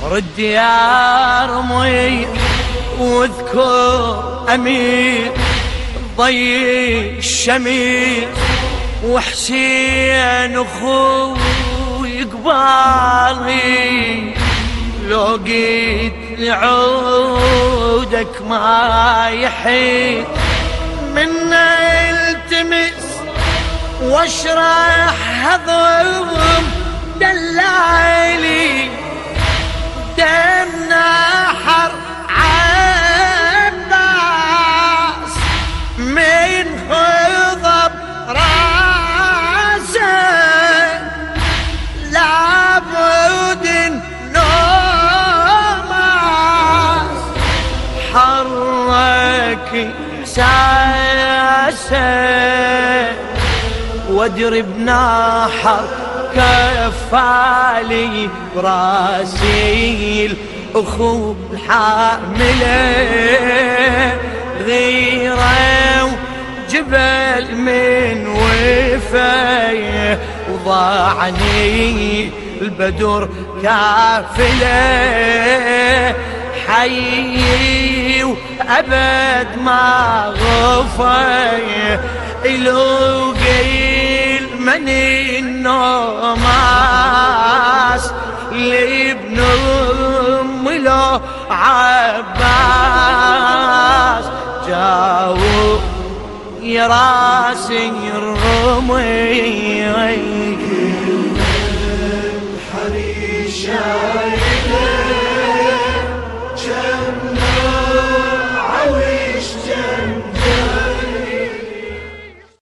رد يا رمي واذكر أمير ضي الشمير وحسين أخوي قبالي، لو قيت لعودك ما يحيد منا التمس واشرح هضم دلالي دم نحر عباس من خضب راسه لابد نوماس حرك ساسه واضرب نحر كفالي براسي الأخو الحاملة غيره وجبل من وفاية وضاعني البدر كافلة حي وأبد ما غفاية إلو قيل من النوماس لابن أم له عباس جاو يا راسي الرمي الحريشة